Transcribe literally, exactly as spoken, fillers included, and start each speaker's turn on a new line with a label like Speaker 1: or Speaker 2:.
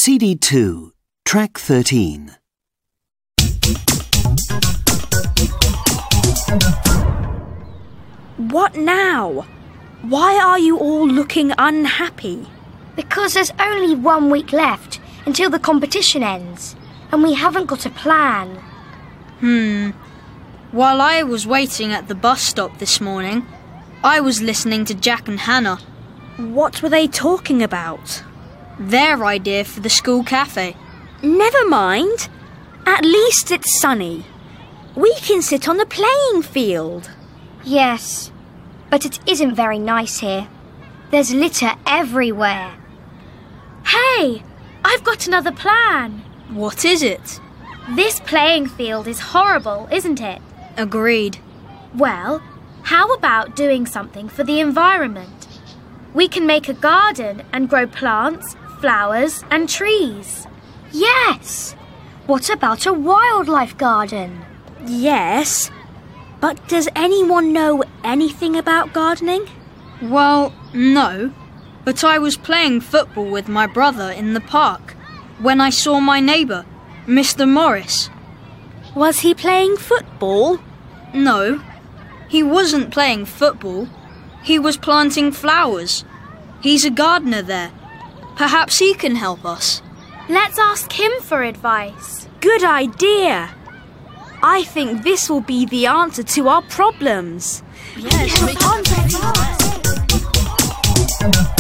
Speaker 1: C D two, Track thirteen.
Speaker 2: What now? Why are you all looking unhappy?
Speaker 3: Because there's only one week left until the competition ends, and we haven't got a plan.
Speaker 4: Hmm. While I was waiting at the bus stop this morning, I was listening to Jack and Hannah.
Speaker 2: What were they talking about?
Speaker 4: Their idea for the school cafe.
Speaker 2: Never mind. At least it's sunny. We can sit on the playing field.
Speaker 3: Yes, but it isn't very nice here. There's litter everywhere.
Speaker 5: Hey, I've got another plan.
Speaker 4: What is it?
Speaker 5: This playing field is horrible, isn't it?
Speaker 4: Agreed.
Speaker 5: Well, how about doing something for the environment? We can make a garden and grow plants, flowers and trees.
Speaker 3: Yes! What about a wildlife garden?
Speaker 2: Yes, but does anyone know anything about gardening?
Speaker 4: Well, no, but I was playing football with my brother in the park when I saw my neighbour, Mister Morris.
Speaker 2: Was he playing football?
Speaker 4: No, he wasn't playing football. He was planting flowers. He's a gardener there. Perhaps he can help us.
Speaker 5: Let's ask him for advice.
Speaker 2: Good idea. I think this will be the answer to our problems.
Speaker 5: Yes, we can.